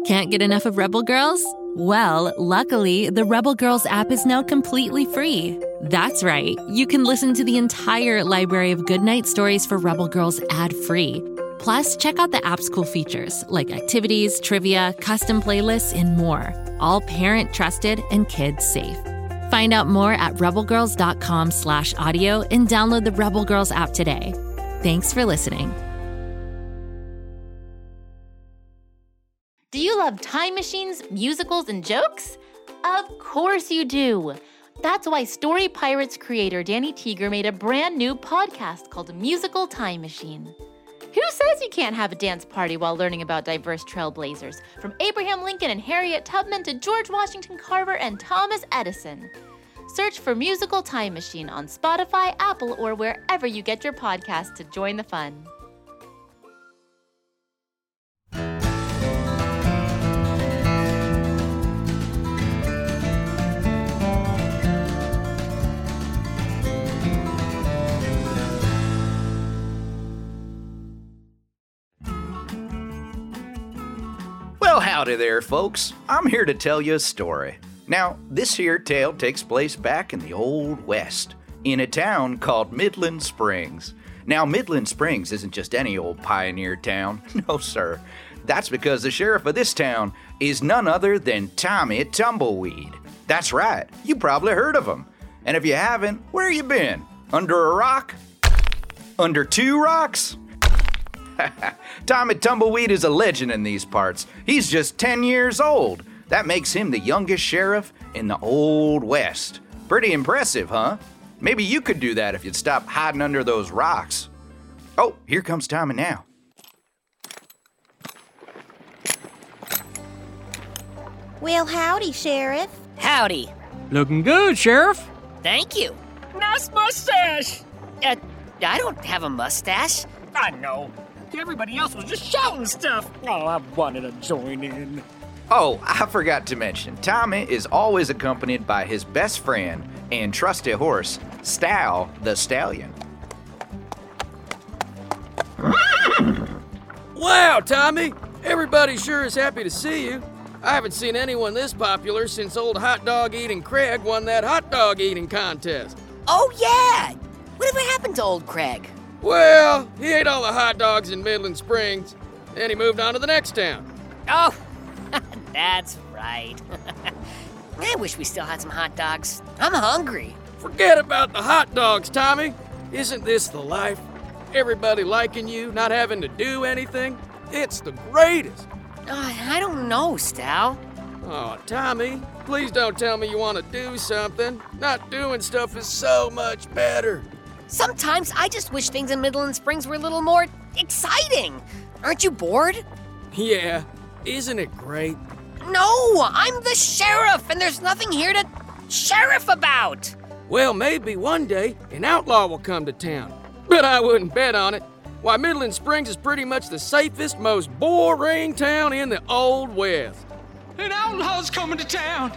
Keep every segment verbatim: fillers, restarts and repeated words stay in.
Can't get enough of Rebel Girls? Well, luckily, the Rebel Girls app is now completely free. That's right. You can listen to the entire library of goodnight stories for Rebel Girls ad-free. Plus, check out the app's cool features like activities, trivia, custom playlists, and more. All parent-trusted and kids-safe. Find out more at rebelgirls.com slash audio and download the Rebel Girls app today. Thanks for listening. Do you love time machines, musicals, and jokes? Of course you do. That's why Story Pirates creator Danny Teeger made a brand new podcast called Musical Time Machine. Who says you can't have a dance party while learning about diverse trailblazers, from Abraham Lincoln and Harriet Tubman to George Washington Carver and Thomas Edison? Search for Musical Time Machine on Spotify, Apple, or wherever you get your podcasts to join the fun. Well, howdy there, folks. I'm here to tell you a story. Now, this here tale takes place back in the Old West, in a town called Midland Springs. Now, Midland Springs isn't just any old pioneer town. No, sir. That's because the sheriff of this town is none other than Tommy Tumbleweed. That's right. You probably heard of him. And if you haven't, where you been? Under a rock? Under two rocks? Tommy Tumbleweed is a legend in these parts. He's just ten years old. That makes him the youngest sheriff in the Old West. Pretty impressive, huh? Maybe you could do that if you'd stop hiding under those rocks. Oh, here comes Tommy now. Well, howdy, Sheriff. Howdy. Looking good, Sheriff. Thank you. Nice mustache. Uh, I don't have a mustache. I know. Everybody else was just shouting stuff. Oh, I wanted to join in. Oh, I forgot to mention, Tommy is always accompanied by his best friend and trusty horse, Stow the Stallion. Wow, Tommy! Everybody sure is happy to see you. I haven't seen anyone this popular since old hot dog eating Craig won that hot dog eating contest. Oh, yeah! Whatever happened to old Craig? Well, he ate all the hot dogs in Midland Springs, then he moved on to the next town. Oh, that's right. I wish we still had some hot dogs. I'm hungry. Forget about the hot dogs, Tommy. Isn't this the life? Everybody liking you, not having to do anything. It's the greatest. Uh, I don't know, Stow. Oh, Tommy, please don't tell me you want to do something. Not doing stuff is so much better. Sometimes I just wish things in Midland Springs were a little more exciting. Aren't you bored? Yeah, isn't it great? No, I'm the sheriff, and there's nothing here to sheriff about. Well, maybe one day an outlaw will come to town, but I wouldn't bet on it. Why, Midland Springs is pretty much the safest, most boring town in the Old West. An outlaw's coming to town.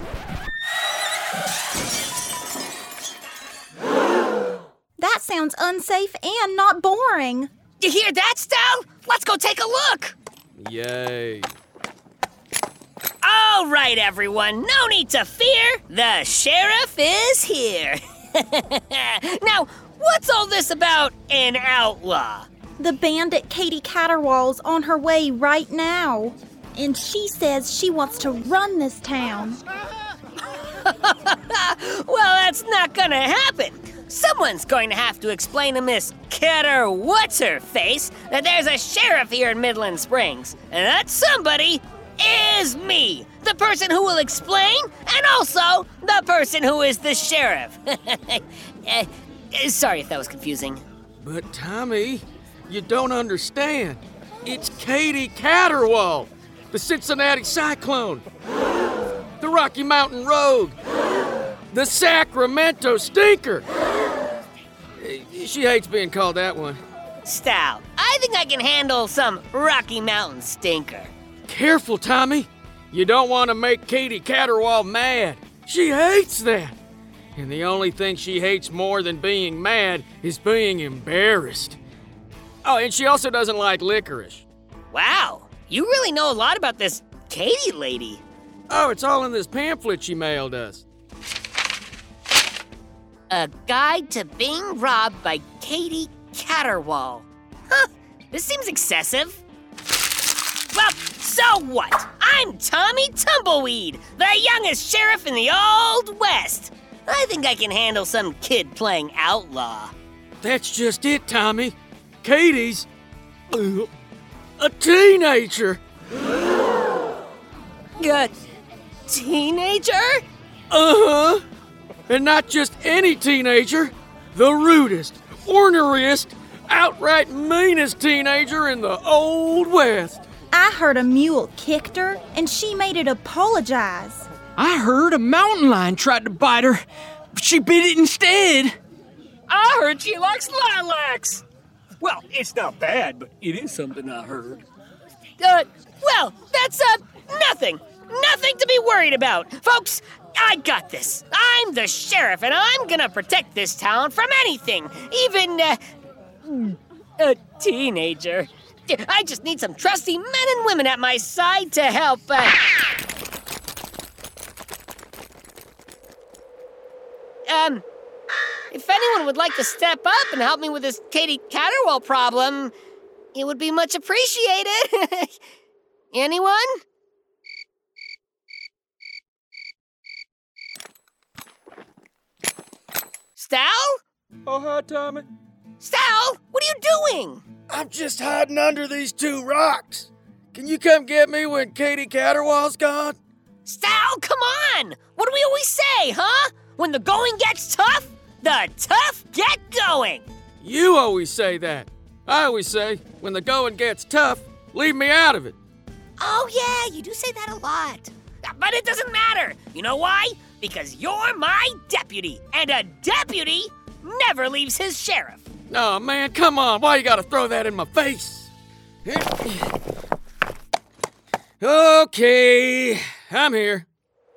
That sounds unsafe and not boring. You hear that, Stow? Let's go take a look. Yay. All right, everyone, no need to fear. The sheriff is here. Now, what's all this about an outlaw? The bandit Katie Caterwall's on her way right now. And she says she wants to run this town. Well, that's not gonna happen. Someone's going to have to explain to Miss Catter What's-Her-Face that there's a sheriff here in Midland Springs. And that somebody is me, the person who will explain, and also the person who is the sheriff. uh, sorry if that was confusing. But Tommy, you don't understand. It's Katie Caterwall, the Cincinnati Cyclone, the Rocky Mountain Rogue, the Sacramento Stinker. She hates being called that one. Stow, I think I can handle some Rocky Mountain Stinker. Careful, Tommy. You don't want to make Katie Caterwall mad. She hates that. And the only thing she hates more than being mad is being embarrassed. Oh, and she also doesn't like licorice. Wow, you really know a lot about this Katie lady? Oh, it's all in this pamphlet she mailed us. A Guide to Being Robbed by Katie Caterwall. Huh, this seems excessive. Well, so what? I'm Tommy Tumbleweed, the youngest sheriff in the Old West. I think I can handle some kid playing outlaw. That's just it, Tommy. Katie's uh, a teenager. A teenager? Uh-huh. And not just any teenager, the rudest, orneriest, outright meanest teenager in the Old West. I heard a mule kicked her, and she made it apologize. I heard a mountain lion tried to bite her, but she bit it instead. I heard she likes lilacs. Well, it's not bad, but it is something I heard. Uh, well, that's, uh, nothing. Nothing to be worried about. Folks, I got this. I'm the sheriff, and I'm gonna protect this town from anything, even, uh, a teenager. I just need some trusty men and women at my side to help, uh... Um, if anyone would like to step up and help me with this Katie Caterwall problem, it would be much appreciated. Anyone? Stal? Oh, hi, Tommy. Stal, what are you doing? I'm just hiding under these two rocks. Can you come get me when Katie Caterwall's gone? Stal, come on! What do we always say, huh? When the going gets tough, the tough get going. You always say that. I always say, when the going gets tough, leave me out of it. Oh, yeah, you do say that a lot. But it doesn't matter. You know why? Because you're my deputy, and a deputy never leaves his sheriff. No, man, come on. Why you gotta throw that in my face? Okay, I'm here.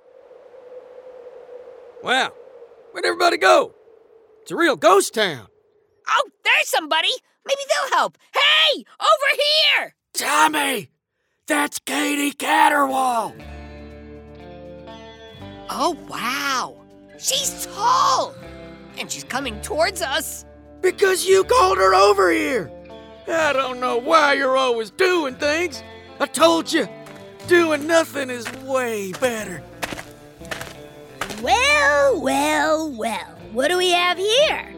Wow, where'd everybody go? It's a real ghost town. Oh, there's somebody. Maybe they'll help. Hey, over here! Tommy, that's Katie Caterwall. Oh, wow. She's tall. And she's coming towards us. Because you called her over here. I don't know why you're always doing things. I told you, doing nothing is way better. Well, well, well. What do we have here?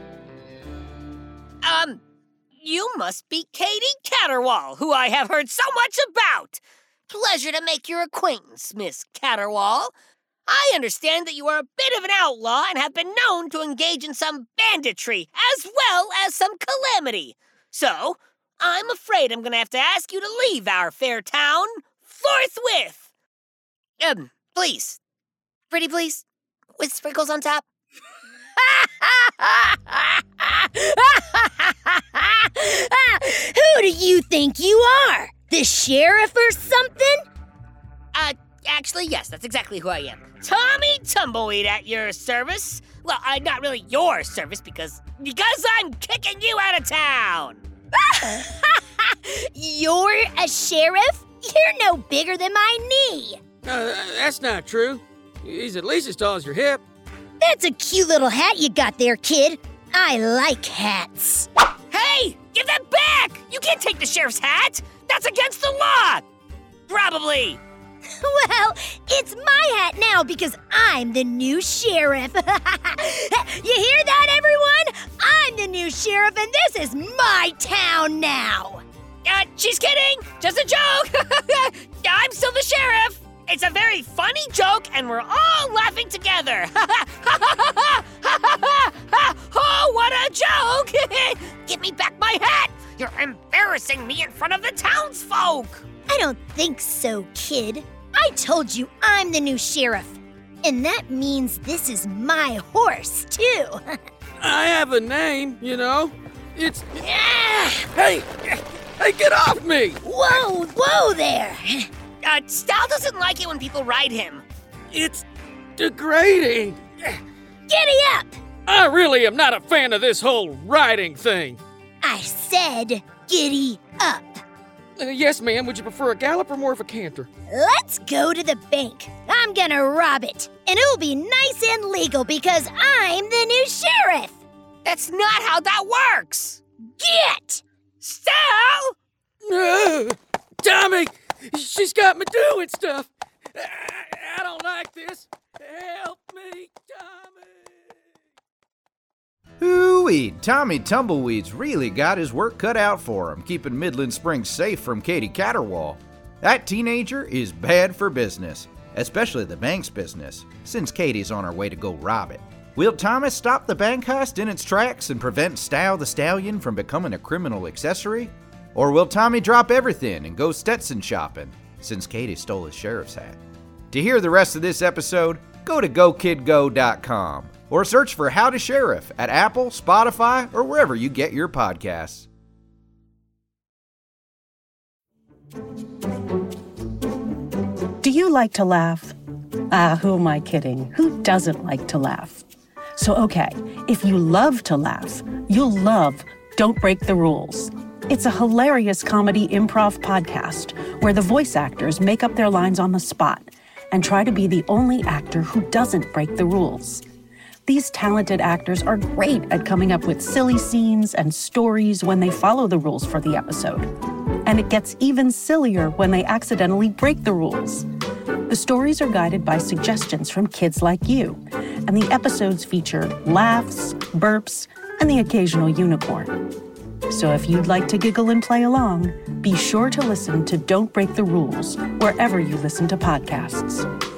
Um, you must be Katie Caterwall, who I have heard so much about. Pleasure to make your acquaintance, Miss Caterwall. I understand that you are a bit of an outlaw and have been known to engage in some banditry, as well as some calamity. So, I'm afraid I'm going to have to ask you to leave our fair town forthwith. Um, please. Pretty please. With sprinkles on top. Who do you think you are? The sheriff or something? Uh, actually, yes, that's exactly who I am. Tommy Tumbleweed at your service. Well, uh, not really your service, because because I'm kicking you out of town. You're a sheriff? You're no bigger than my knee. Uh, that's not true. He's at least as tall as your hip. That's a cute little hat you got there, kid. I like hats. Hey, give that back! You can't take the sheriff's hat. That's against the law. Probably. Well, it's my hat now because I'm the new sheriff. You hear that, everyone? I'm the new sheriff, and this is my town now. Uh, she's kidding. Just a joke. I'm still the sheriff. It's a very funny joke, and we're all laughing together. Oh, what a joke! Give me back my hat. You're embarrassing me in front of the townsfolk. I don't think so, kid. I told you I'm the new sheriff. And that means this is my horse, too. I have a name, you know. It's... Hey! Hey, get off me! Whoa, whoa there! Uh, Stal doesn't like it when people ride him. It's degrading. Giddy up! I really am not a fan of this whole riding thing. I said giddy up. Uh, yes, ma'am. Would you prefer a gallop or more of a canter? Let's go to the bank. I'm gonna rob it. And it'll be nice and legal because I'm the new sheriff. That's not how that works! Get! Sal! Uh, Tommy! She's got me doing stuff! I, I don't like this. Help me, Tommy! Hooey, Tommy Tumbleweeds really got his work cut out for him, keeping Midland Springs safe from Katie Caterwall. That teenager is bad for business, especially the bank's business, since Katie's on her way to go rob it. Will Thomas stop the bank heist in its tracks and prevent Style the Stallion from becoming a criminal accessory? Or will Tommy drop everything and go Stetson shopping, since Katie stole his sheriff's hat? To hear the rest of this episode, go to go kid go dot com or search for How to Sheriff at Apple, Spotify, or wherever you get your podcasts. Do you like to laugh? Ah, who am I kidding? Who doesn't like to laugh? So, okay, if you love to laugh, you'll love Don't Break the Rules. It's a hilarious comedy improv podcast where the voice actors make up their lines on the spot and try to be the only actor who doesn't break the rules. These talented actors are great at coming up with silly scenes and stories when they follow the rules for the episode. And it gets even sillier when they accidentally break the rules. The stories are guided by suggestions from kids like you, and the episodes feature laughs, burps, and the occasional unicorn. So if you'd like to giggle and play along, be sure to listen to Don't Break the Rules wherever you listen to podcasts.